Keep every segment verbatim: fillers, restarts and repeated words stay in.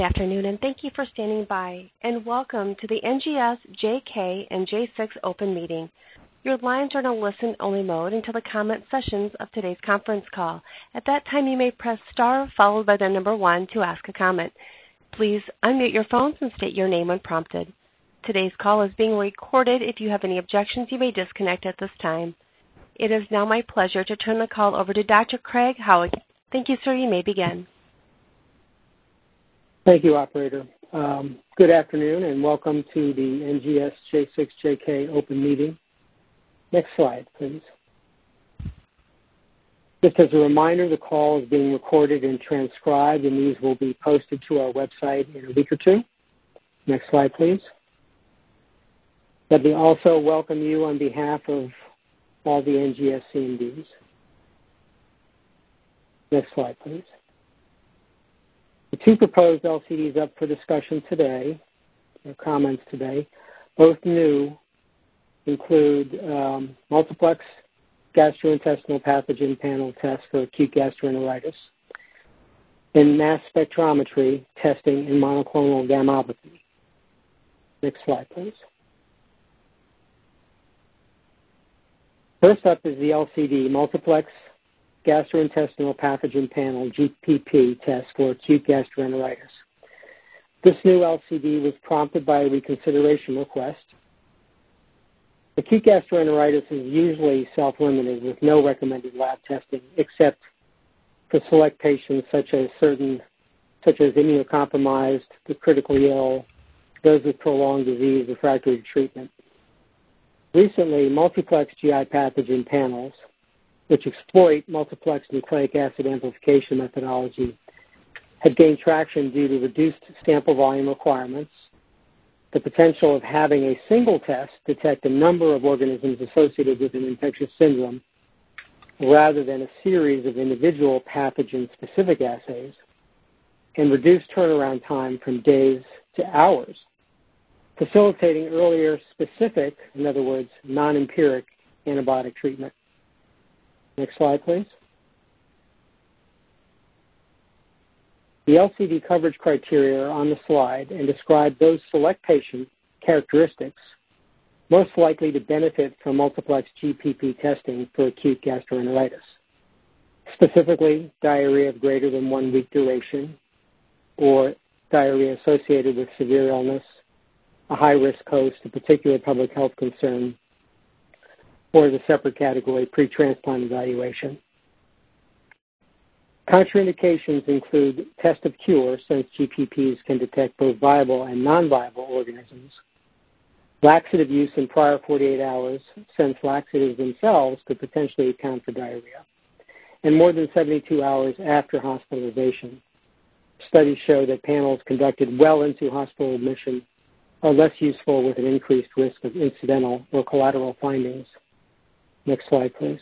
Good afternoon, and thank you for standing by, and welcome to the N G S J K and J six Open Meeting. Your lines are in a listen-only mode until the comment sessions of today's conference call. At that time, you may press star followed by the number one to ask a comment. Please unmute your phones and state your name when prompted. Today's call is being recorded. If you have any objections, you may disconnect at this time. It is now my pleasure to turn the call over to Doctor Craig Howitt. Thank you, sir. You may begin. Thank you, operator. Um, good afternoon, and welcome to the N G S J six J K Open Meeting. Next slide, please. Just as a reminder, the call is being recorded and transcribed, and these will be posted to our website in a week or two. Next slide, please. Let me also welcome you on behalf of all the N G S C M Ds. Next slide, please. The two proposed L C Ds up for discussion today, or comments today, both new, include um, multiplex gastrointestinal pathogen panel test for acute gastroenteritis and mass spectrometry testing in monoclonal gammopathy. Next slide, please. First up is the L C D, multiplex gastrointestinal pathogen panel, G P P, test for acute gastroenteritis. This new L C D was prompted by a reconsideration request. Acute gastroenteritis is usually self-limited with no recommended lab testing except for select patients such as certain, such as immunocompromised, the critically ill, those with prolonged disease refractory to treatment. Recently, multiplex G I pathogen panels, which exploit multiplex nucleic acid amplification methodology, had gained traction due to reduced sample volume requirements, the potential of having a single test detect a number of organisms associated with an infectious syndrome rather than a series of individual pathogen-specific assays, and reduced turnaround time from days to hours, facilitating earlier specific, in other words, non-empiric antibiotic treatment. Next slide, please. The L C D coverage criteria are on the slide and describe those select patient characteristics most likely to benefit from multiplex G P P testing for acute gastroenteritis. Specifically, diarrhea of greater than one week duration, or diarrhea associated with severe illness, a high-risk host, a particular public health concern, or as a separate category, pre-transplant evaluation. Contraindications include test of cure, since G P Ps can detect both viable and non-viable organisms, laxative use in prior forty-eight hours, since laxatives themselves could potentially account for diarrhea, and more than seventy-two hours after hospitalization. Studies show that panels conducted well into hospital admission are less useful with an increased risk of incidental or collateral findings. Next slide, please.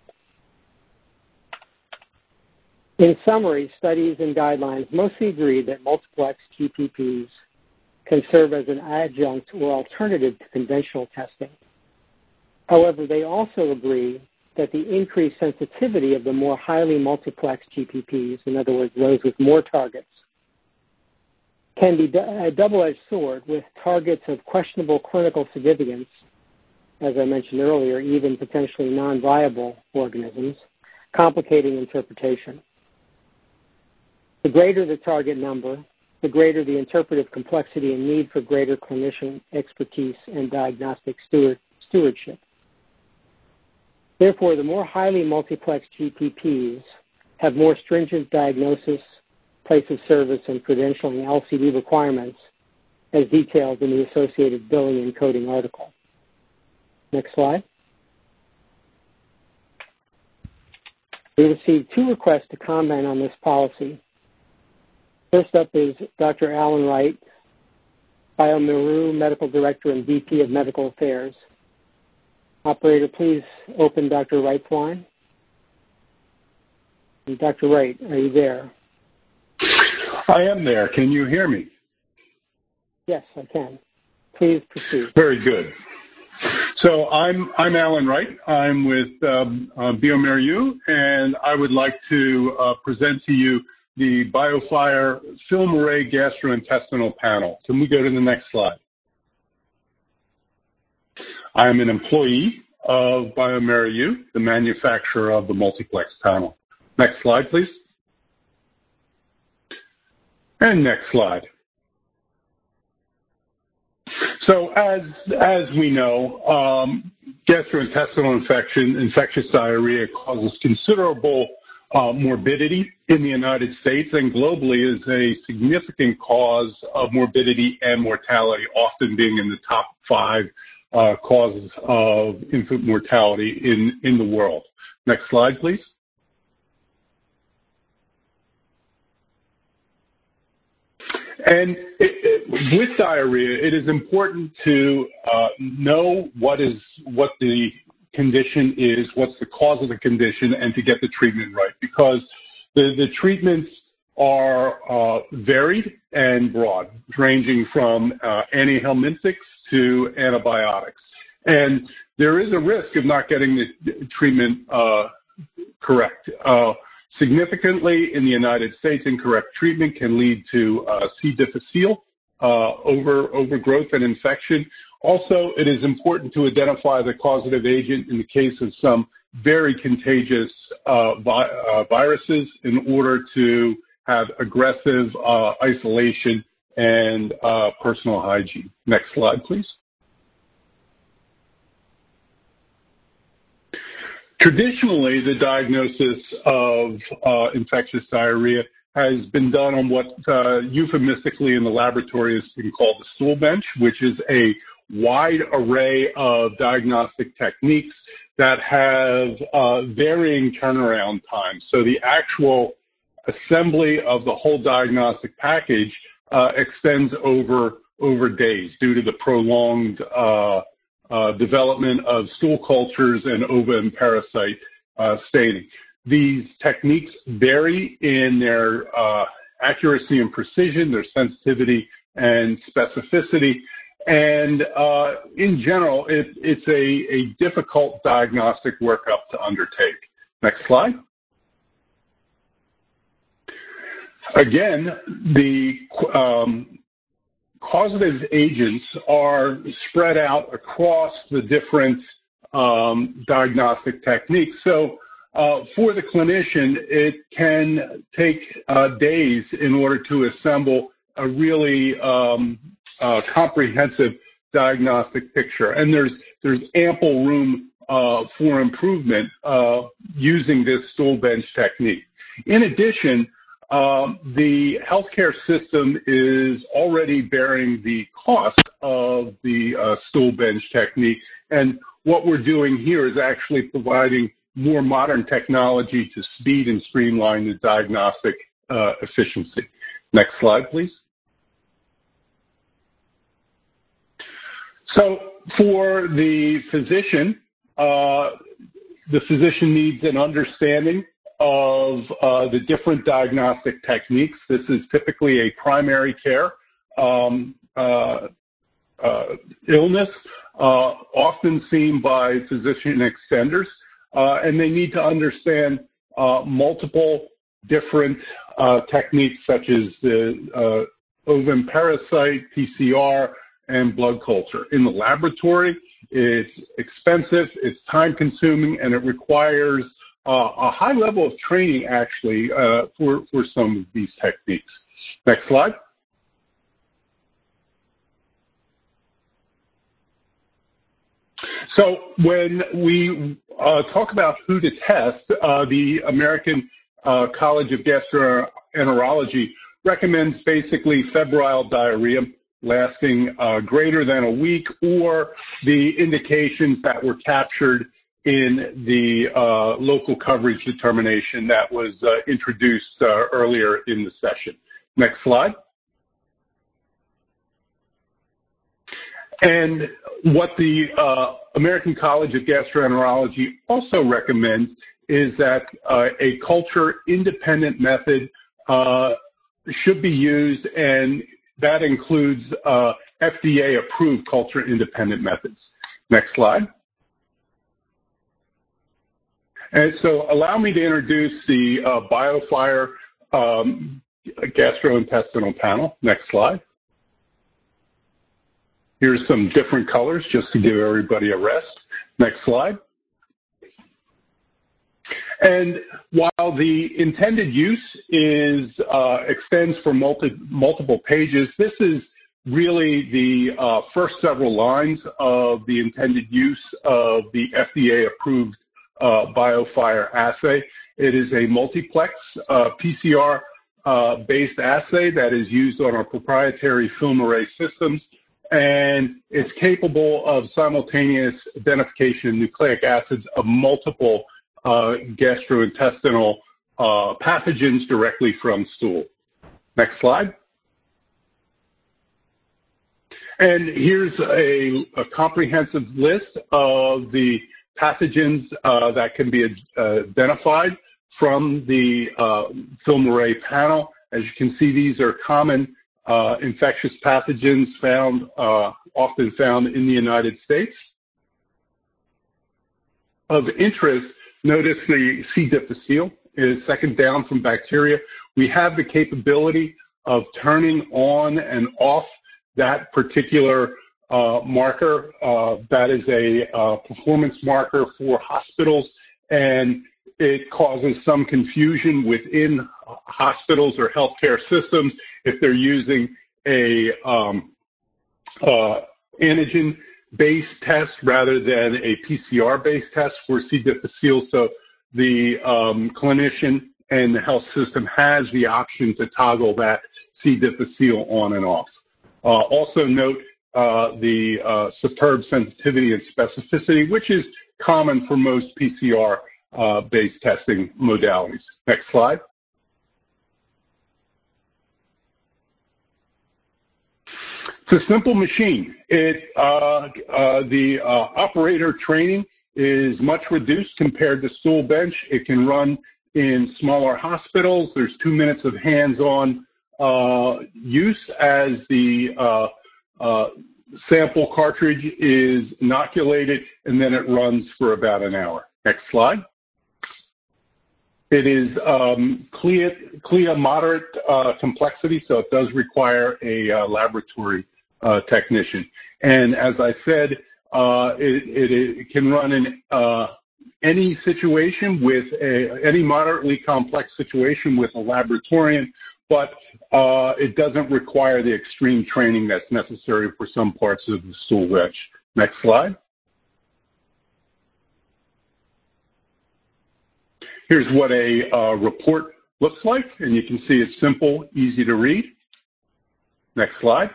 In summary, studies and guidelines mostly agree that multiplex G P Ps can serve as an adjunct or alternative to conventional testing. However, they also agree that the increased sensitivity of the more highly multiplex G P Ps, in other words, those with more targets, can be a double-edged sword with targets of questionable clinical significance, as I mentioned earlier, even potentially non-viable organisms, complicating interpretation. The greater the target number, the greater the interpretive complexity and need for greater clinician expertise and diagnostic steward, stewardship. Therefore, the more highly multiplex G P Ps have more stringent diagnosis, place of service, and credentialing L C D requirements, as detailed in the associated billing and coding article. Next slide. We received two requests to comment on this policy. First up is Doctor Alan Wright, bioMérieux Medical Director and V P of Medical Affairs. Operator, please open Doctor Wright's line. And Doctor Wright, are you there? I am there. Can you hear me? Yes, I can. Please proceed. Very good. So I'm I'm Alan Wright. I'm with um, uh, bioMérieux, and I would like to uh, present to you the BioFire Film Array Gastrointestinal Panel. Can we go to the next slide? I am an employee of bioMérieux, the manufacturer of the multiplex panel. Next slide, please. And next slide. So as, as we know, um, gastrointestinal infection, infectious diarrhea causes considerable uh, morbidity in the United States and globally is a significant cause of morbidity and mortality, often being in the top five uh, causes of infant mortality in, in the world. Next slide, please. And it, it, with diarrhea, it is important to uh, know what is what the condition is, what's the cause of the condition, and to get the treatment right. Because the, the treatments are uh, varied and broad, ranging from uh, antihelminthics to antibiotics. And there is a risk of not getting the treatment uh, correct. Uh, Significantly, in the United States, incorrect treatment can lead to uh, C. difficile, uh, over, overgrowth and infection. Also, it is important to identify the causative agent in the case of some very contagious uh, vi uh, viruses in order to have aggressive uh, isolation and uh, personal hygiene. Next slide, please. Traditionally, the diagnosis of uh, infectious diarrhea has been done on what uh, euphemistically in the laboratory has been called the stool bench, which is a wide array of diagnostic techniques that have uh, varying turnaround times. So the actual assembly of the whole diagnostic package uh, extends over, over days due to the prolonged uh, Uh, development of stool cultures and ova and parasite uh, staining. These techniques vary in their uh, accuracy and precision, their sensitivity and specificity, and uh, in general, it, it's a, a difficult diagnostic workup to undertake. Next slide. Again, the um, causative agents are spread out across the different um, diagnostic techniques. So uh, for the clinician, it can take uh, days in order to assemble a really um, uh, comprehensive diagnostic picture. And there's, there's ample room uh, for improvement uh, using this stool bench technique. In addition, Um, the healthcare system is already bearing the cost of the uh, stool bench technique, and what we're doing here is actually providing more modern technology to speed and streamline the diagnostic uh, efficiency. Next slide, please. So for the physician, uh, the physician needs an understanding of uh, the different diagnostic techniques. This is typically a primary care um, uh, uh, illness, uh, often seen by physician extenders, uh, and they need to understand uh, multiple different uh, techniques such as the uh, ova and parasite, P C R, and blood culture. In the laboratory, it's expensive, it's time-consuming, and it requires Uh, a high level of training, actually, uh, for, for some of these techniques. Next slide. So when we uh, talk about who to test, uh, the American uh, College of Gastroenterology recommends basically febrile diarrhea lasting uh, greater than a week, or the indications that were captured in the uh, local coverage determination that was uh, introduced uh, earlier in the session. Next slide. And what the uh, American College of Gastroenterology also recommends is that uh, a culture-independent method uh, should be used, and that includes uh, F D A-approved culture-independent methods. Next slide. And so allow me to introduce the uh, BioFire um, gastrointestinal panel. Next slide. Here's some different colors just to give everybody a rest. Next slide. And while the intended use is uh, extends for multi, multiple pages, this is really the uh, first several lines of the intended use of the F D A-approved uh, BioFire assay. It is a multiplex uh, P C R-based uh, assay that is used on our proprietary film array systems, and it's capable of simultaneous identification of nucleic acids of multiple uh, gastrointestinal uh, pathogens directly from stool. Next slide. And here's a, a comprehensive list of the pathogens uh, that can be uh, identified from the uh, film array panel. As you can see, these are common uh, infectious pathogens found, uh, often found in the United States. Of interest, notice the C. difficile is second down from bacteria. We have the capability of turning on and off that particular uh, marker. Uh, that is a uh, performance marker for hospitals, and it causes some confusion within hospitals or healthcare systems if they're using a um, uh, antigen-based test rather than a P C R-based test for C. difficile. So the um, clinician and the health system has the option to toggle that C. difficile on and off. Uh, also note uh, the uh, superb sensitivity and specificity, which is common for most P C R-based uh, testing modalities. Next slide. It's a simple machine. It, uh, uh, the uh, operator training is much reduced compared to stool bench. It can run in smaller hospitals. There's two minutes of hands-on uh, use as the uh, uh, sample cartridge is inoculated, and then it runs for about an hour. Next slide. It is um, C L I A, C L I A moderate uh, complexity, so it does require a uh, laboratory uh, technician. And as I said, uh, it, it, it can run in uh, any situation with a, any moderately complex situation with a laboratorian, but uh, it doesn't require the extreme training that's necessary for some parts of the stool bench. Next slide. Here's what a uh, report looks like, and you can see it's simple, easy to read. Next slide.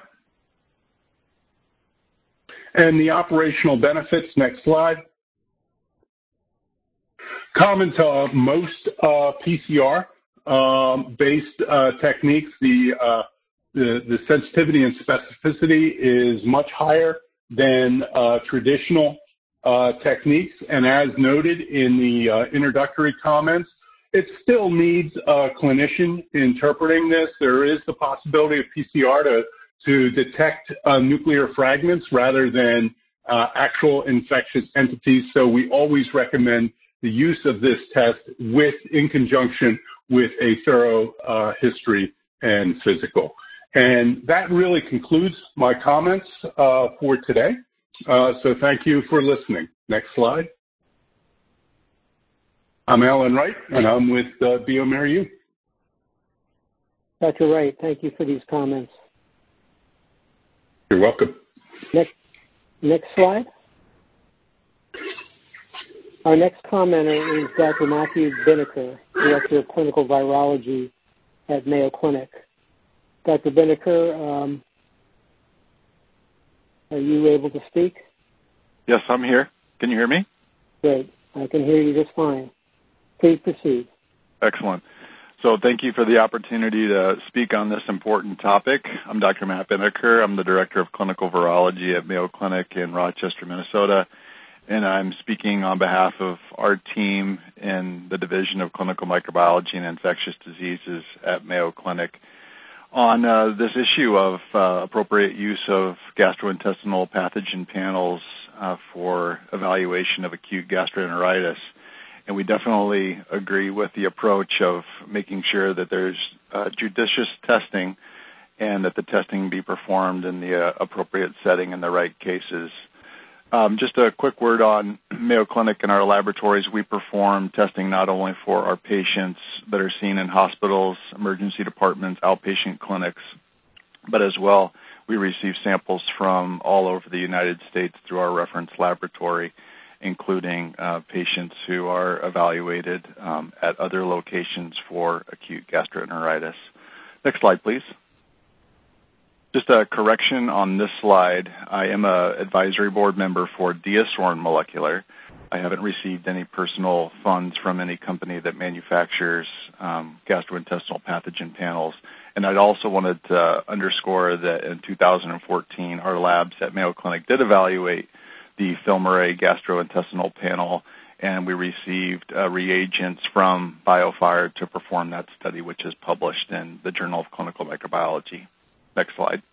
And the operational benefits, next slide. Common to most uh, P C R um, based uh, techniques, the, uh, the, the sensitivity and specificity is much higher than uh, traditional uh, techniques. And as noted in the uh, introductory comments, it still needs a clinician interpreting this. There is the possibility of P C R to, to detect uh, nuclear fragments rather than uh, actual infectious entities. So we always recommend the use of this test with, in conjunction with a thorough uh, history and physical. And that really concludes my comments uh, for today. Uh, so thank you for listening. Next slide. I'm Alan Wright, and I'm with uh, bioMérieux. Doctor Wright, thank you for these comments. You're welcome. Next, next slide. Our next commenter is Doctor Matthew Binnicker, Director of Clinical Virology at Mayo Clinic. Doctor Binnicker, um, are you able to speak? Yes, I'm here. Can you hear me? Great. I can hear you just fine. Please proceed. Excellent. So thank you for the opportunity to speak on this important topic. I'm Doctor Matt Binnicker. I'm the Director of Clinical Virology at Mayo Clinic in Rochester, Minnesota, and I'm speaking on behalf of our team in the Division of Clinical Microbiology and Infectious Diseases at Mayo Clinic on uh, this issue of uh, appropriate use of gastrointestinal pathogen panels uh, for evaluation of acute gastroenteritis. And we definitely agree with the approach of making sure that there's uh, judicious testing and that the testing be performed in the uh, appropriate setting in the right cases. Um, just a quick word on Mayo Clinic and our laboratories. We perform testing not only for our patients that are seen in hospitals, emergency departments, outpatient clinics, but as well we receive samples from all over the United States through our reference laboratory, including uh, patients who are evaluated um, at other locations for acute gastroenteritis. Next slide, please. Just a correction on this slide. I am an advisory board member for DiaSorin Molecular. I haven't received any personal funds from any company that manufactures um, gastrointestinal pathogen panels. And I'd also wanted to underscore that in two thousand fourteen, our labs at Mayo Clinic did evaluate the FilmArray gastrointestinal panel, and we received uh, reagents from BioFire to perform that study, which is published in the Journal of Clinical Microbiology. Next slide.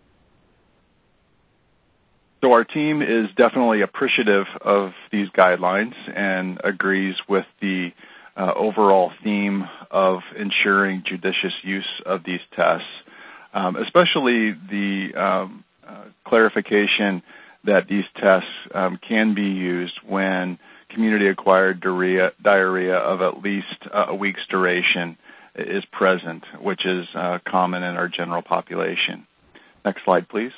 So our team is definitely appreciative of these guidelines and agrees with the uh, overall theme of ensuring judicious use of these tests, um, especially the um, uh, clarification that these tests um, can be used when community-acquired diarrhea, diarrhea of at least uh, a week's duration is present, which is uh, common in our general population. Next slide, please.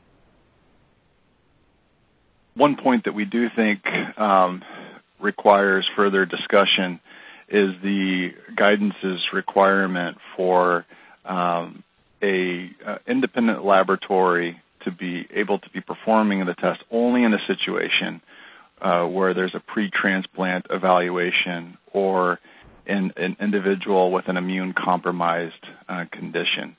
One point that we do think um, requires further discussion is the guidance's requirement for um, a uh, independent laboratory to be able to be performing the test only in a situation uh, where there's a pre-transplant evaluation or in an individual with an immune-compromised uh, condition.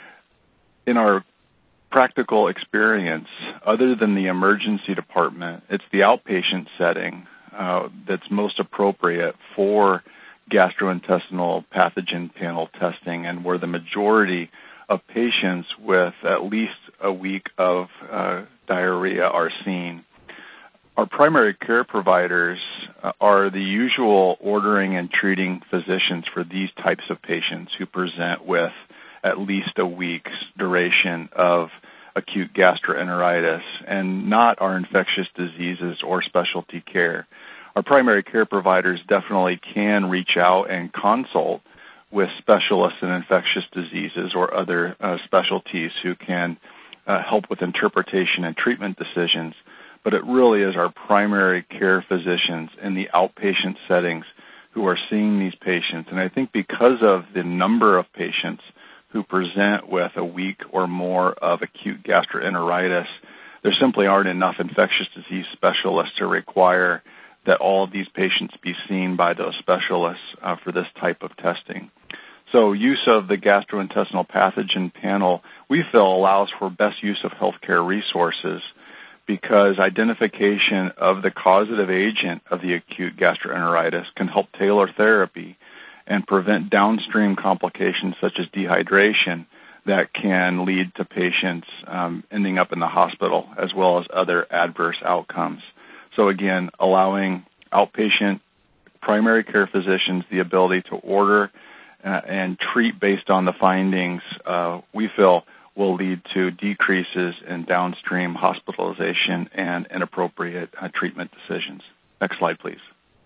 In our practical experience, other than the emergency department, it's the outpatient setting uh, that's most appropriate for gastrointestinal pathogen panel testing, and where the majority of patients with at least a week of uh, diarrhea are seen. Our primary care providers uh, are the usual ordering and treating physicians for these types of patients who present with at least a week's duration of acute gastroenteritis, and not our infectious diseases or specialty care. Our primary care providers definitely can reach out and consult with specialists in infectious diseases or other uh, specialties who can uh, help with interpretation and treatment decisions, but it really is our primary care physicians in the outpatient settings who are seeing these patients. And I think because of the number of patients who present with a week or more of acute gastroenteritis, there simply aren't enough infectious disease specialists to require that all of these patients be seen by those specialists uh, for this type of testing. So use of the gastrointestinal pathogen panel, we feel, allows for best use of healthcare resources, because identification of the causative agent of the acute gastroenteritis can help tailor therapy and prevent downstream complications such as dehydration that can lead to patients um, ending up in the hospital, as well as other adverse outcomes. So again, allowing outpatient primary care physicians the ability to order uh, and treat based on the findings, uh, we feel will lead to decreases in downstream hospitalization and inappropriate uh, treatment decisions. Next slide, please.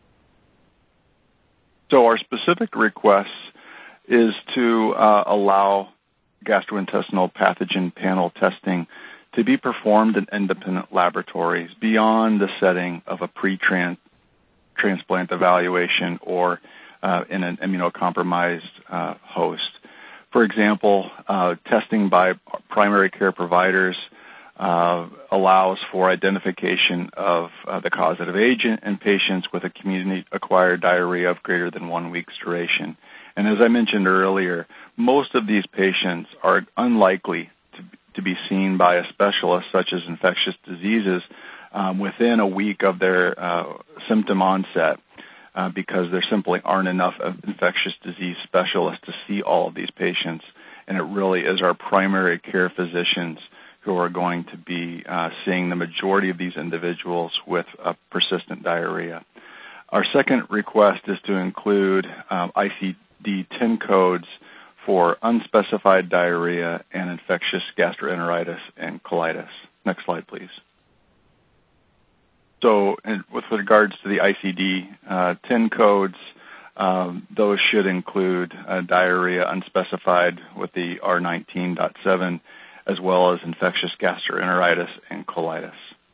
So our specific request is to uh, allow gastrointestinal pathogen panel testing to be performed in independent laboratories beyond the setting of a pre-transplant evaluation or uh, in an immunocompromised uh, host. For example, uh, testing by primary care providers uh, allows for identification of uh, the causative agent in patients with a community-acquired diarrhea of greater than one week's duration. And as I mentioned earlier, most of these patients are unlikely to, to be seen by a specialist such as infectious diseases um, within a week of their uh, symptom onset. Uh, because there simply aren't enough infectious disease specialists to see all of these patients, and it really is our primary care physicians who are going to be uh, seeing the majority of these individuals with uh, persistent diarrhea. Our second request is to include um, I C D ten codes for unspecified diarrhea and infectious gastroenteritis and colitis. Next slide, please. So and with regards to the I C D ten uh, codes, um, those should include uh, diarrhea unspecified with the R nineteen point seven, as well as infectious gastroenteritis and colitis.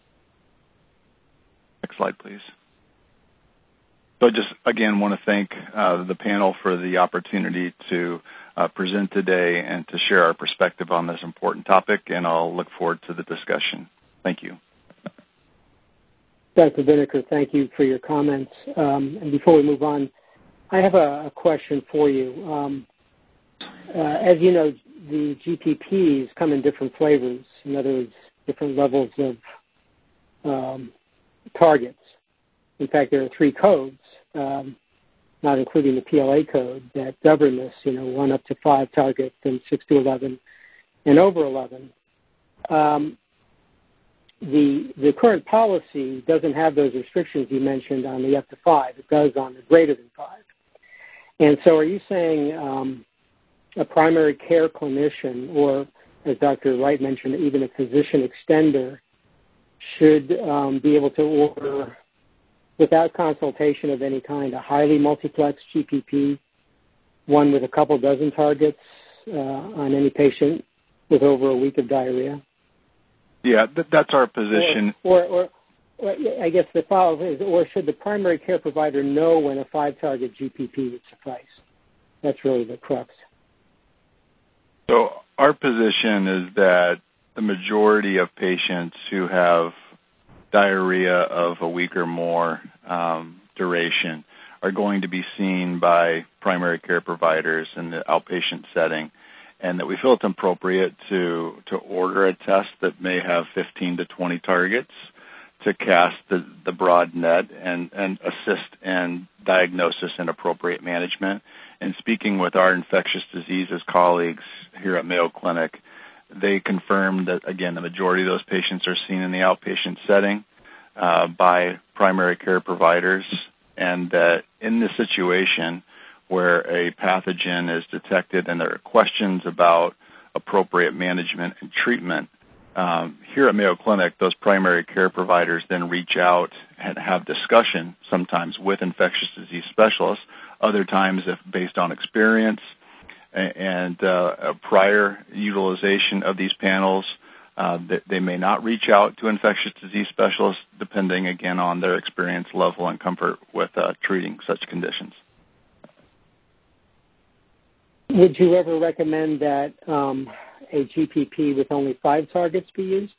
Next slide, please. So I just, again, want to thank uh, the panel for the opportunity to uh, present today and to share our perspective on this important topic, and I'll look forward to the discussion. Thank you. Doctor Binnicker, thank you for your comments. Um, and before we move on, I have a, a question for you. Um, uh, as you know, the G P Ps come in different flavors, in other words, different levels of um, targets. In fact, there are three codes, um, not including the P L A code, that govern this, you know, one up to five targets and six to eleven and over eleven. Um, the, the current policy doesn't have those restrictions you mentioned on the up to five. It does on the greater than five. And so are you saying um, a primary care clinician, or as Doctor Wright mentioned, even a physician extender, should um, be able to order, without consultation of any kind, a highly multiplex G P P, one with a couple dozen targets uh, on any patient with over a week of diarrhea? Yeah, th- that's our position. Or, or, or, or I guess the follow-up is, or should the primary care provider know when a five-target G P P would suffice? That's really the crux. So our position is that the majority of patients who have diarrhea of a week or more um, duration are going to be seen by primary care providers in the outpatient setting, and that we feel it's appropriate to, to order a test that may have fifteen to twenty targets to cast the, the broad net and, and assist in diagnosis and appropriate management. And speaking with our infectious diseases colleagues here at Mayo Clinic, they confirmed that, again, the majority of those patients are seen in the outpatient setting uh, by primary care providers, and that in the situation where a pathogen is detected and there are questions about appropriate management and treatment, um, here at Mayo Clinic, those primary care providers then reach out and have discussion, sometimes with infectious disease specialists, other times if based on experience and uh, a prior utilization of these panels, uh, they, they may not reach out to infectious disease specialists, depending, again, on their experience level and comfort with uh, treating such conditions. Would you ever recommend that um, a G P P with only five targets be used?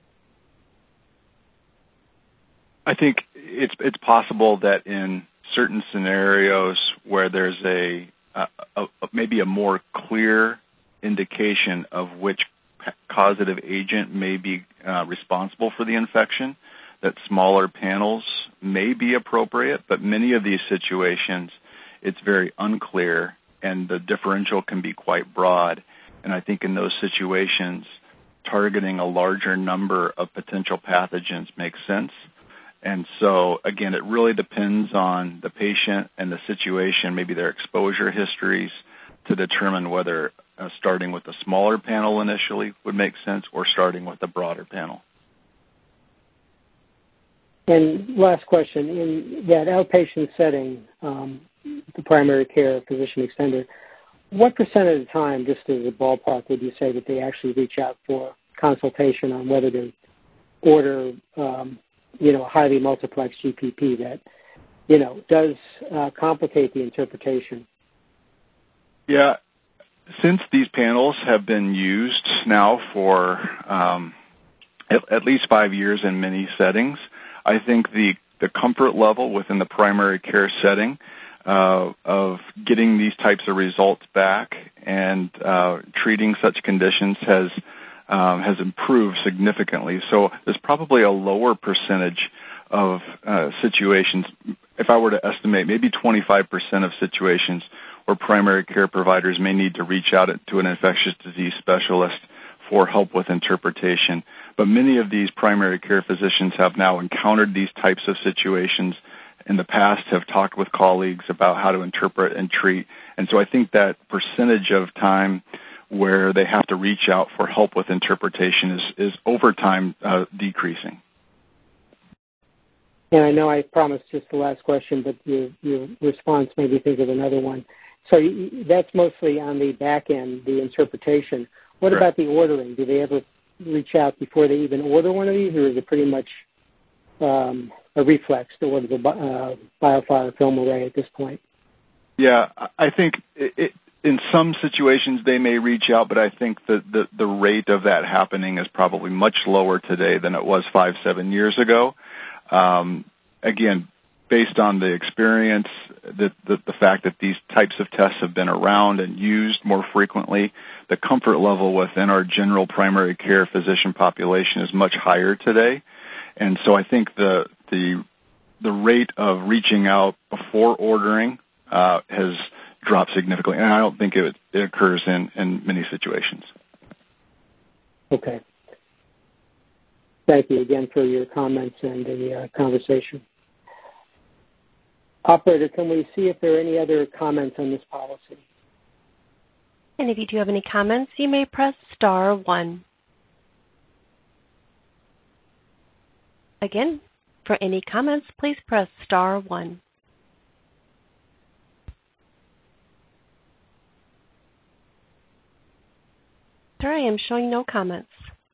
I think it's it's possible that in certain scenarios where there's a, a, a maybe a more clear indication of which causative agent may be uh, responsible for the infection, that smaller panels may be appropriate, but many of these situations, it's very unclear and the differential can be quite broad. And I think in those situations, targeting a larger number of potential pathogens makes sense. And so, again, it really depends on the patient and the situation, maybe their exposure histories, to determine whether uh, starting with a smaller panel initially would make sense or starting with a broader panel. And last question, in that outpatient setting, um, the primary care physician extender, what percent of the time, just as a ballpark, would you say that they actually reach out for consultation on whether to order, um, you know, a highly multiplex G P P that, you know, does uh, complicate the interpretation? Yeah, since these panels have been used now for um, at, at least five years in many settings, I think the, the comfort level within the primary care setting uh, of getting these types of results back and uh, treating such conditions has um, has improved significantly. So there's probably a lower percentage of uh, situations, if I were to estimate, maybe twenty-five percent of situations where primary care providers may need to reach out to an infectious disease specialist for help with interpretation. But many of these primary care physicians have now encountered these types of situations, in the past have talked with colleagues about how to interpret and treat. And so I think that percentage of time where they have to reach out for help with interpretation is, is over time uh, decreasing. And I know I promised just the last question, but your, your response made me think of another one. So you, that's mostly on the back end, the interpretation. What Correct. About the ordering? Do they ever reach out before they even order one of these, or is it pretty much um, a reflex to order the uh, BioFire film array at this point? Yeah, I think it, it, in some situations they may reach out, but I think that the, the rate of that happening is probably much lower today than it was five, seven years ago. Um, again, based on the experience, the, the, the fact that these types of tests have been around and used more frequently, the comfort level within our general primary care physician population is much higher today. And so I think the the the rate of reaching out before ordering uh, has dropped significantly, and I don't think it, it occurs in, in many situations. Okay. Thank you again for your comments and the uh, conversation. Operator, can we see if there are any other comments on this policy? And if you do have any comments, you may press star one. Again, for any comments, please press star one. Sir, I am showing no comments.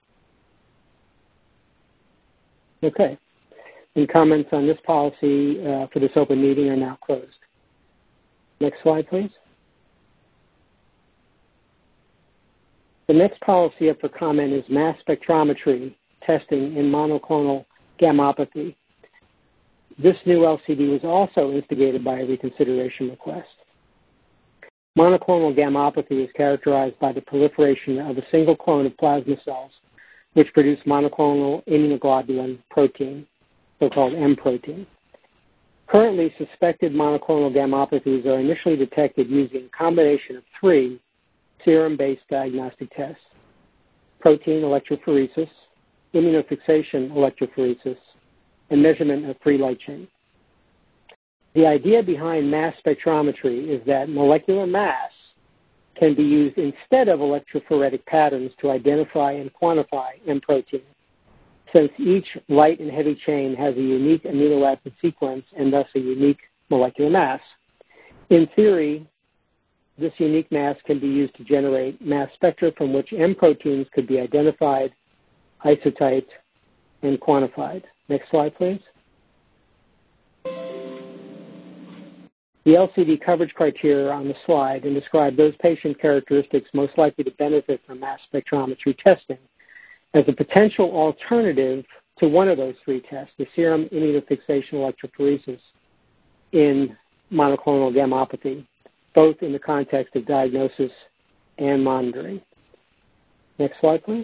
Okay. And comments on this policy uh, for this open meeting are now closed. Next slide, please. The next policy up for comment is mass spectrometry testing in monoclonal gammopathy. This new L C D was also instigated by a reconsideration request. Monoclonal gammopathy is characterized by the proliferation of a single clone of plasma cells which produce monoclonal immunoglobulin protein, so-called M protein. Currently, suspected monoclonal gammopathies are initially detected using a combination of three serum-based diagnostic tests: protein electrophoresis, immunofixation electrophoresis, and measurement of free light chain. The idea behind mass spectrometry is that molecular mass can be used instead of electrophoretic patterns to identify and quantify M protein, since each light and heavy chain has a unique amino acid sequence and thus a unique molecular mass. In theory, this unique mass can be used to generate mass spectra from which M proteins could be identified, isotyped, and quantified. Next slide, please. The L C D coverage criteria on the slide and describe those patient characteristics most likely to benefit from mass spectrometry testing as a potential alternative to one of those three tests, the serum immunofixation electrophoresis in monoclonal gammopathy, both in the context of diagnosis and monitoring. Next slide, please.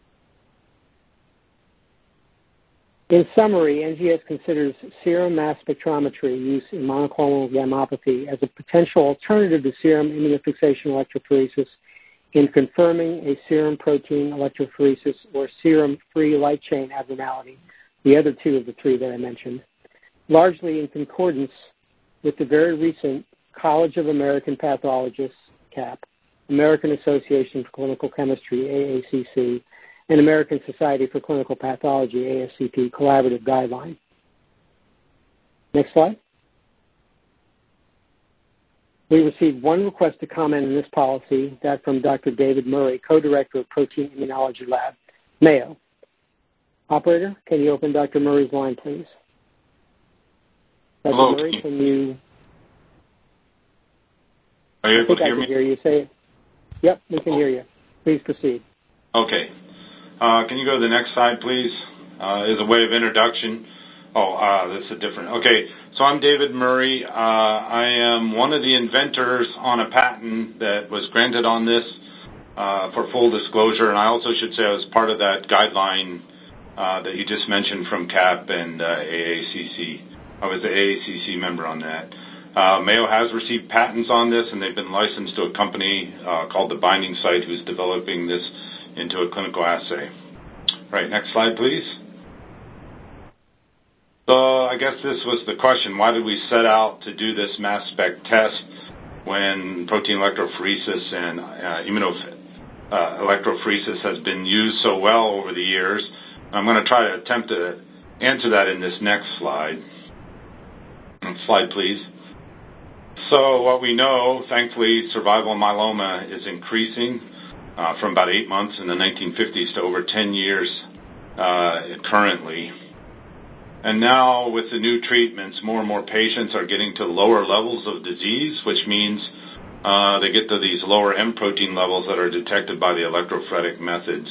In summary, N G S considers serum mass spectrometry use in monoclonal gammopathy as a potential alternative to serum immunofixation electrophoresis in confirming a serum protein electrophoresis or serum free light chain abnormality, the other two of the three that I mentioned, largely in concordance with the very recent College of American Pathologists, C A P, American Association for Clinical Chemistry, A A C C, and American Society for Clinical Pathology, A S C P, collaborative guideline. Next slide. We received one request to comment on this policy, that from Doctor David Murray, co-director of Protein Immunology Lab, Mayo. Operator, can you open Doctor Murray's line, please? Doctor Hello. Murray, can you? Are you able to I hear can me? hear you say it. Yep, we can hear you. Please proceed. Okay. Uh, can you go to the next slide, please? Uh, as a way of introduction. Oh, uh, that's a different. Okay. So I'm David Murray. Uh, I am one of the inventors on a patent that was granted on this uh, for full disclosure, and I also should say I was part of that guideline uh, that you just mentioned from C A P and uh, A A C C. I was the A A C C member on that. Uh, Mayo has received patents on this, and they've been licensed to a company uh, called The Binding Site, who's developing this into a clinical assay. Right, next slide, please. So I guess this was the question: why did we set out to do this mass spec test when protein electrophoresis and uh, immuno uh, electrophoresis has been used so well over the years? I'm going to try to attempt to answer that in this next slide. Next slide, please. So what we know, thankfully, survival in myeloma is increasing uh, from about eight months in the nineteen fifties to over ten years uh, currently. And now with the new treatments, more and more patients are getting to lower levels of disease, which means uh, they get to these lower M protein levels that are detected by the electrophoretic methods.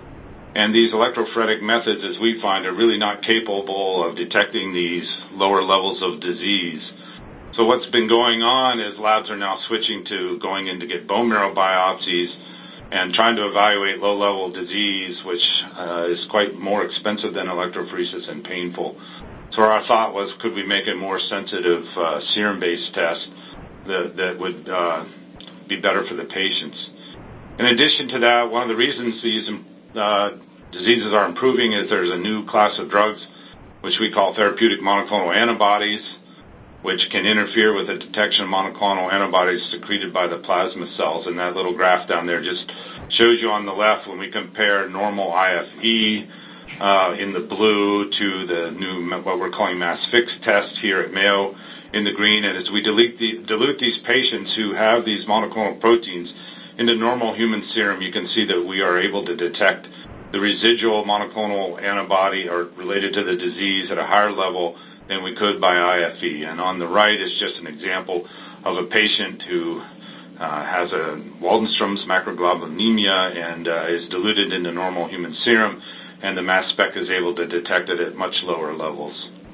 And these electrophoretic methods, as we find, are really not capable of detecting these lower levels of disease. So what's been going on is labs are now switching to going in to get bone marrow biopsies and trying to evaluate low-level disease, which uh, is quite more expensive than electrophoresis and painful. So our thought was, could we make a more sensitive uh, serum-based test that, that would uh, be better for the patients? In addition to that, one of the reasons these uh, diseases are improving is there's a new class of drugs, which we call therapeutic monoclonal antibodies, which can interfere with the detection of monoclonal antibodies secreted by the plasma cells. And that little graph down there just shows you on the left when we compare normal I F E uh, in the blue to the new, what we're calling mass fix test here at Mayo in the green. And as we dilute, the, dilute these patients who have these monoclonal proteins into normal human serum, you can see that we are able to detect the residual monoclonal antibody or related to the disease at a higher level than we could by I F E. And on the right is just an example of a patient who uh, has a Waldenstrom's macroglobulinemia and uh, is diluted into normal human serum, and the mass spec is able to detect it at much lower levels.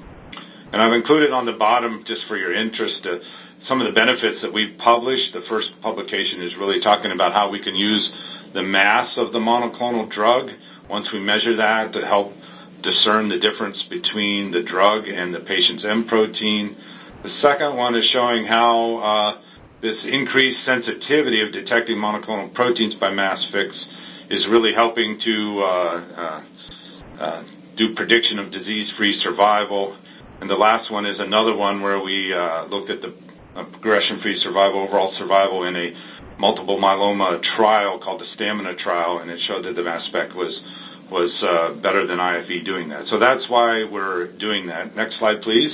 And I've included on the bottom, just for your interest, uh, some of the benefits that we've published. The first publication is really talking about how we can use the mass of the monoclonal drug once we measure that to help discern the difference between the drug and the patient's M protein. The second one is showing how uh, this increased sensitivity of detecting monoclonal proteins by mass fix is really helping to uh, uh, uh, do prediction of disease-free survival. And the last one is another one where we uh, looked at the uh, progression-free survival, overall survival in a multiple myeloma trial called the STAMINA trial, and it showed that the mass spec was was uh, better than I F E doing that. So that's why we're doing that. Next slide, please.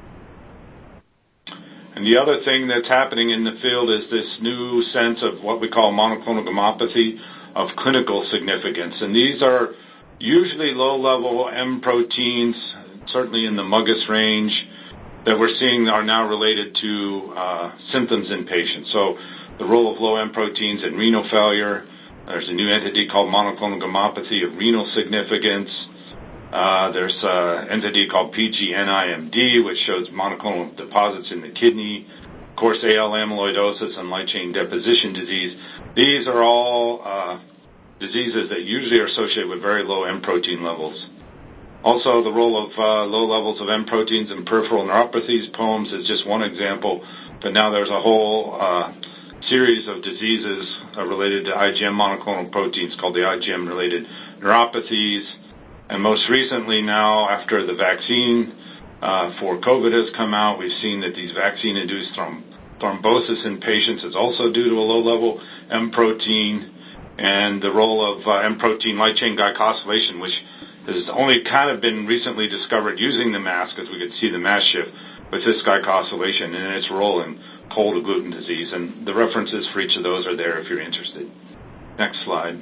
And the other thing that's happening in the field is this new sense of what we call monoclonal gammopathy of clinical significance. And these are usually low-level M proteins, certainly in the M U G S range, that we're seeing are now related to uh, symptoms in patients. So the role of low M proteins in renal failure. There's a new entity called monoclonal gammopathy of renal significance. Uh, there's an entity called P G N I M D, which shows monoclonal deposits in the kidney. Of course, A L amyloidosis and light chain deposition disease. These are all uh, diseases that usually are associated with very low M protein levels. Also, the role of uh, low levels of M proteins in peripheral neuropathies, P O E Ms, is just one example. But now there's a whole uh, series of diseases uh, related to I G M monoclonal proteins called the I G M-related neuropathies. And most recently now, after the vaccine uh, for COVID has come out, we've seen that these vaccine-induced throm- thrombosis in patients is also due to a low-level M protein, and the role of uh, M protein light chain glycosylation, which has only kind of been recently discovered using the mass, because we could see the mass shift with this glycosylation and its role in cold agglutinin disease. And the references for each of those are there if you're interested. Next slide.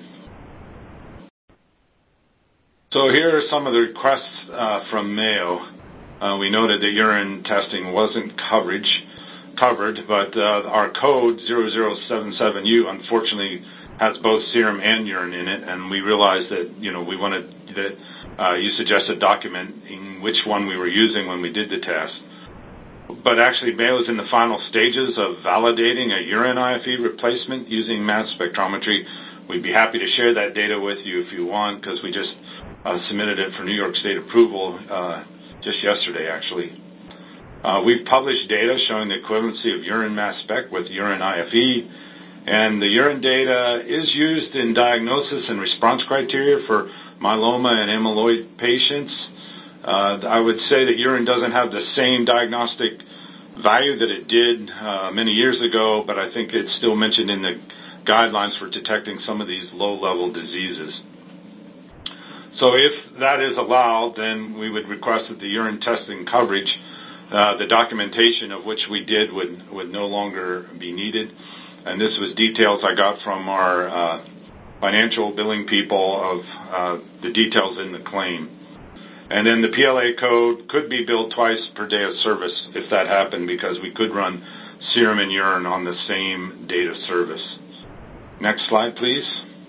So here are some of the requests uh, from Mayo. Uh, we noted that urine testing wasn't coverage, covered, but uh, our code zero zero seven seven U unfortunately has both serum and urine in it, and we realized that, you know, we wanted that uh, you suggested documenting which one we were using when we did the test. But actually, Mayo is in the final stages of validating a urine I F E replacement using mass spectrometry. We'd be happy to share that data with you if you want, because we just uh, submitted it for New York State approval uh, just yesterday, actually. Uh, we've published data showing the equivalency of urine mass spec with urine I F E, and the urine data is used in diagnosis and response criteria for myeloma and amyloid patients. Uh, I would say that urine doesn't have the same diagnostic value that it did uh, many years ago, but I think it's still mentioned in the guidelines for detecting some of these low-level diseases. So if that is allowed, then we would request that the urine testing coverage, uh, the documentation of which we did would, would no longer be needed. And this was details I got from our uh, financial billing people of uh, the details in the claim. And then the P L A code could be billed twice per day of service if that happened, because we could run serum and urine on the same date of service. Next slide, please.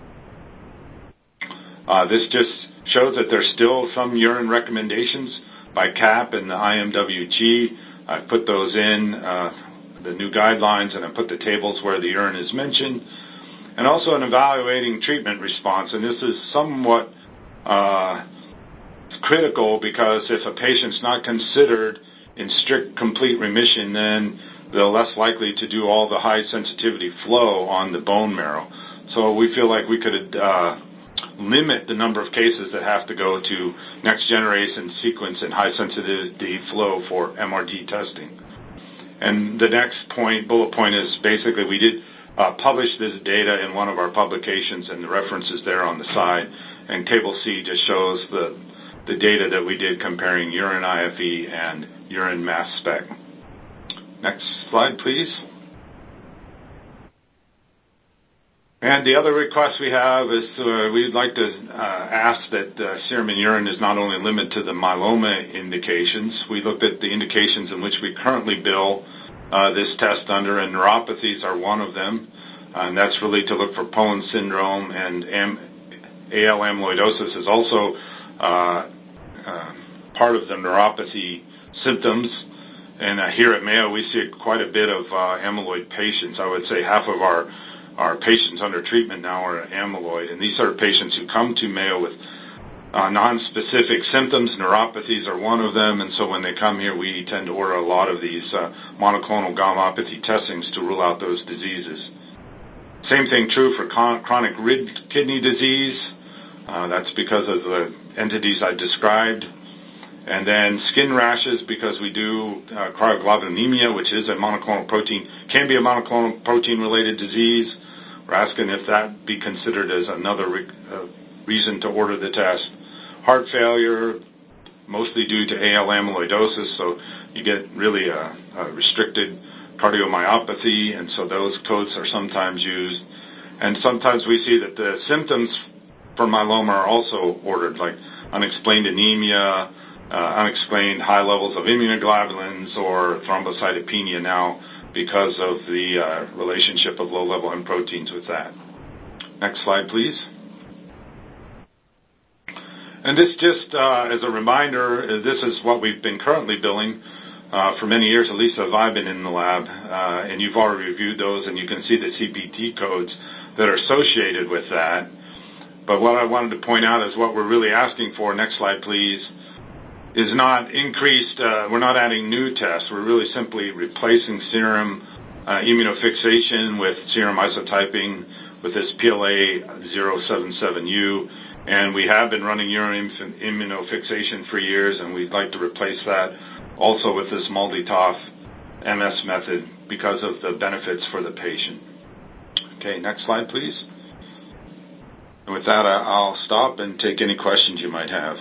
Uh, this just shows that there's still some urine recommendations by C A P and the I M W G. I put those in, uh, the new guidelines, and I put the tables where the urine is mentioned. And also an evaluating treatment response, and this is somewhat uh, critical, because if a patient's not considered in strict complete remission, then they're less likely to do all the high sensitivity flow on the bone marrow. So we feel like we could uh, limit the number of cases that have to go to next generation sequence and high sensitivity flow for M R D testing. And the next point, bullet point, is basically we did uh, publish this data in one of our publications, and the references there on the side. And table C just shows the the data that we did comparing urine I F E and urine mass spec. Next slide, please. And the other request we have is uh, we'd like to uh, ask that uh, serum and urine is not only limited to the myeloma indications. We looked at the indications in which we currently bill uh, this test under, and neuropathies are one of them. Uh, and that's really to look for Poland syndrome, and am- A L amyloidosis is also uh, uh, part of the neuropathy symptoms. And uh, here at Mayo, we see quite a bit of uh, amyloid patients. I would say half of our Our patients under treatment now are amyloid, and these are patients who come to Mayo with uh, non-specific symptoms. Neuropathies are one of them, and so when they come here, we tend to order a lot of these uh, monoclonal gammopathy testings to rule out those diseases. Same thing true for con- chronic rid kidney disease. Uh, that's because of the entities I described. And then skin rashes, because we do uh, cryoglobulinemia, which is a monoclonal protein, can be a monoclonal protein-related disease. We're asking if that be considered as another re- uh, reason to order the test. Heart failure, mostly due to A L amyloidosis, so you get really a, a restricted cardiomyopathy, and so those codes are sometimes used. And sometimes we see that the symptoms for myeloma are also ordered, like unexplained anemia, Uh, unexplained high levels of immunoglobulins, or thrombocytopenia now because of the uh, relationship of low-level M proteins with that. Next slide, please. And this just uh, as a reminder, this is what we've been currently billing uh, for many years, at least as I've been in the lab, uh, and you've already reviewed those, and you can see the C P T codes that are associated with that. But what I wanted to point out is what we're really asking for, next slide, please, is not increased, uh, we're not adding new tests. We're really simply replacing serum uh, immunofixation with serum isotyping with this P L A zero seven seven U. And we have been running urine immunofixation for years, and we'd like to replace that also with this MALDI-TOF M S method because of the benefits for the patient. Okay, next slide, please. And with that, I'll stop and take any questions you might have.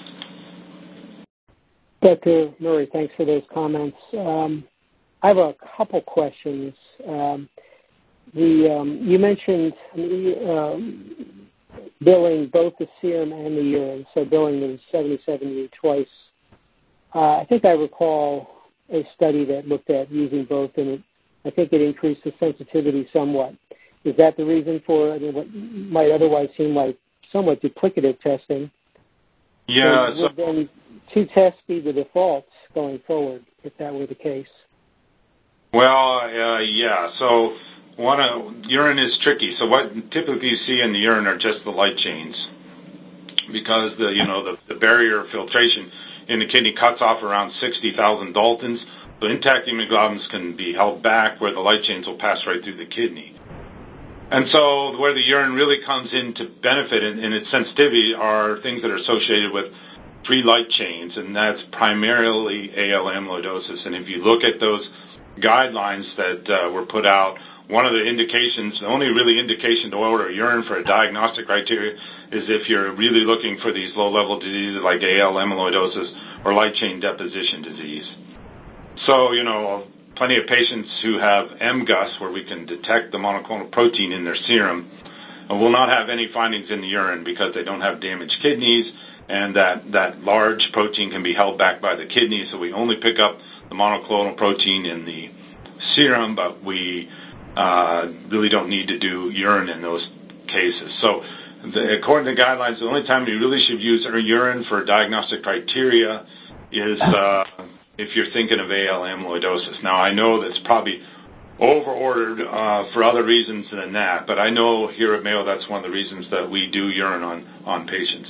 Doctor Murray, thanks for those comments. Um, I have a couple questions. Um, the um, you mentioned um, billing both the serum and the urine, so billing the seventy-seven U twice. Uh, I think I recall a study that looked at using both, and it, I think it increased the sensitivity somewhat. Is that the reason for I mean, what might otherwise seem like somewhat duplicative testing? Yeah. So would then two tests be the defaults going forward, if that were the case? Well, uh, yeah. So one, uh, urine is tricky. So what typically you see in the urine are just the light chains, because the you know the, the barrier filtration in the kidney cuts off around sixty thousand Daltons. So intact immunoglobulins can be held back where the light chains will pass right through the kidney. And so where the urine really comes in to benefit in, in its sensitivity are things that are associated with free light chains, and that's primarily A L amyloidosis. And if you look at those guidelines that uh, were put out, one of the indications, the only really indication to order urine for a diagnostic criteria is if you're really looking for these low-level diseases like A L amyloidosis or light chain deposition disease. So, you know, plenty of patients who have M G U S, where we can detect the monoclonal protein in their serum, will not have any findings in the urine because they don't have damaged kidneys, and that, that large protein can be held back by the kidney, so we only pick up the monoclonal protein in the serum, but we uh, really don't need to do urine in those cases. So the, according to guidelines, the only time you really should use urine for diagnostic criteria is uh, if you're thinking of A L amyloidosis. Now, I know that's probably over-ordered uh, for other reasons than that, but I know here at Mayo that's one of the reasons that we do urine on, on patients.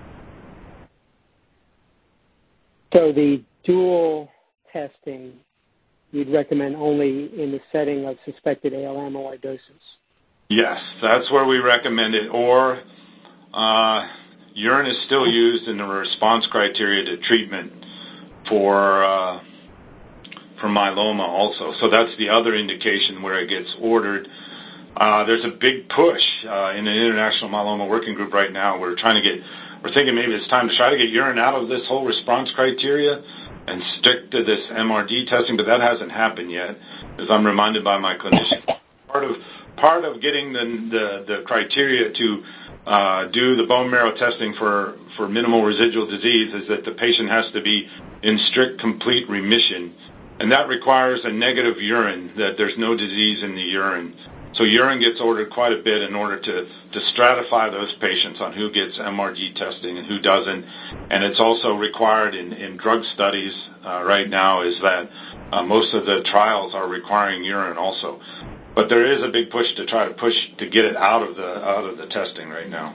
So the dual testing you'd recommend only in the setting of suspected A L amyloidosis? Yes, that's where we recommend it. Or uh, urine is still used in the response criteria to treatment for uh, for myeloma also. So that's the other indication where it gets ordered. Uh, there's a big push uh, in the International Myeloma Working Group right now. We're trying to get, we're thinking maybe it's time to try to get urine out of this whole response criteria and stick to this M R D testing, but that hasn't happened yet, as I'm reminded by my clinician. Part of part of getting the the, the criteria to uh, do the bone marrow testing for, for minimal residual disease is that the patient has to be in strict complete remission, and that requires a negative urine, that there's no disease in the urine. So urine gets ordered quite a bit in order to, to stratify those patients on who gets M R D testing and who doesn't. And it's also required in, in drug studies uh, right now is that uh, most of the trials are requiring urine also. But there is a big push to try to push to get it out of the out of the testing right now.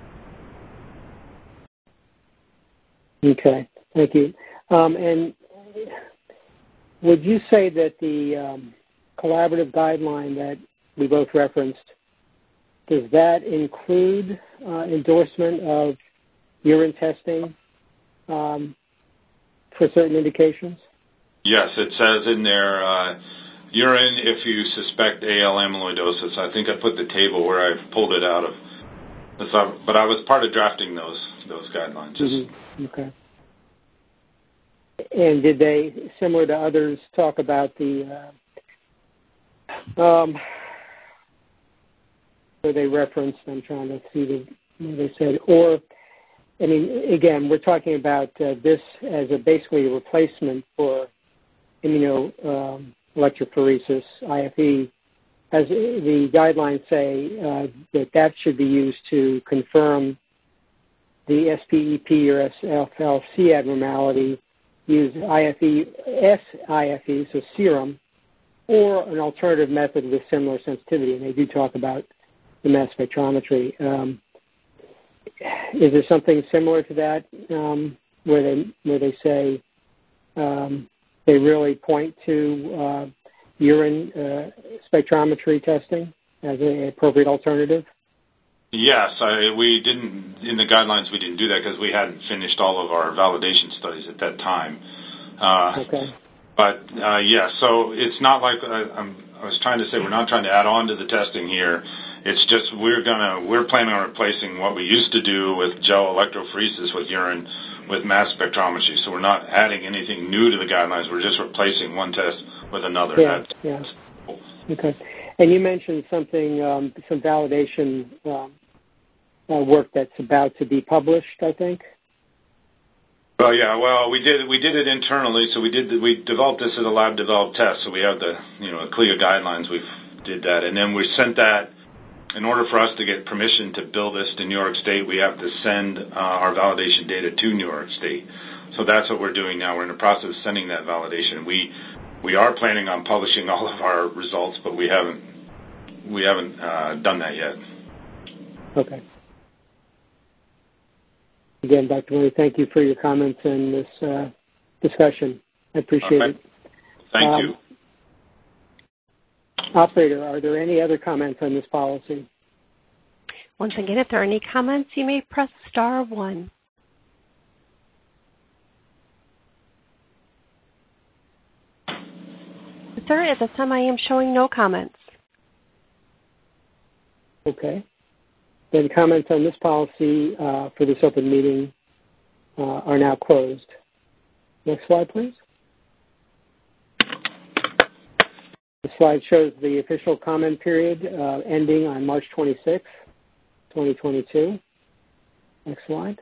Okay, thank you. Um, and would you say that the um, collaborative guideline that we both referenced, does that include uh, endorsement of urine testing um, for certain indications? Yes, it says in there uh, urine if you suspect A L amyloidosis. I think I put the table where I pulled it out of, but I was part of drafting those those guidelines. Mm-hmm. Okay. And did they, similar to others, talk about the uh, um, where they referenced, I'm trying to see the, what they said, or, I mean, again, we're talking about uh, this as a basically a replacement for immunoelectrophoresis, um, I F E, as the guidelines say uh, that that should be used to confirm the S P E P or S F L C abnormality, use I F E, S I F E, so serum, or an alternative method with similar sensitivity, and they do talk about the mass spectrometry. Um, is there something similar to that um, where they where they say um, they really point to uh, urine uh, spectrometry testing as an appropriate alternative? Yes, I, we didn't, in the guidelines we didn't do that because we hadn't finished all of our validation studies at that time. Uh, okay. But, uh, yeah, so it's not like, uh, I'm, I was trying to say we're not trying to add on to the testing here. It's just we're gonna, we're planning on replacing what we used to do with gel electrophoresis with urine with mass spectrometry. So we're not adding anything new to the guidelines. We're just replacing one test with another. Yeah, yeah. Okay. And you mentioned something, um, some validation um, uh, work that's about to be published, I think. Well, yeah. Well, we did we did it internally. So we did the, we developed this as a lab developed test. So we have the you know CLIA guidelines. We did that, and then we sent that. In order for us to get permission to bill this to New York State, we have to send uh, our validation data to New York State. So that's what we're doing now. We're in the process of sending that validation. We we are planning on publishing all of our results, but we haven't we haven't uh, done that yet. Okay. Again, Doctor Murray, thank you for your comments in this uh, discussion. I appreciate right. it. Thank um, you. Operator, are there any other comments on this policy? Once again, if there are any comments, you may press star one. sir. At this time, I am showing no comments. Okay. Then comments on this policy uh, for this open meeting uh, are now closed. Next slide, please. The slide shows the official comment period uh, ending on March twenty-sixth, twenty twenty-two. Next slide.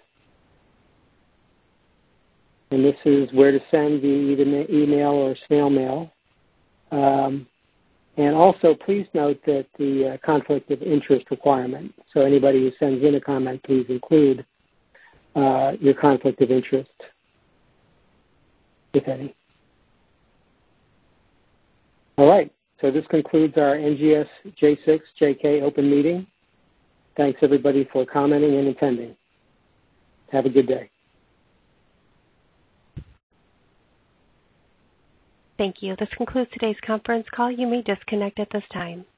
And this is where to send via either email or snail mail. Um, and also, please note that the uh, conflict of interest requirement. So anybody who sends in a comment, please include uh, your conflict of interest, if any. All right. So this concludes our N G S J six J K open meeting. Thanks, everybody, for commenting and attending. Have a good day. Thank you. This concludes today's conference call. You may disconnect at this time.